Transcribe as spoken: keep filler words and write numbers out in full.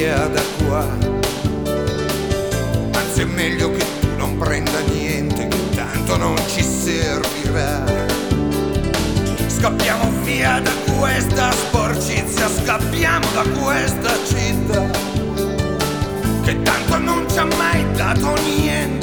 via da qua. Anzi è meglio che tu non prenda niente, che tanto non ci servirà. Scappiamo via da questa sporcizia, scappiamo da questa città che tanto non ci ha mai dato niente.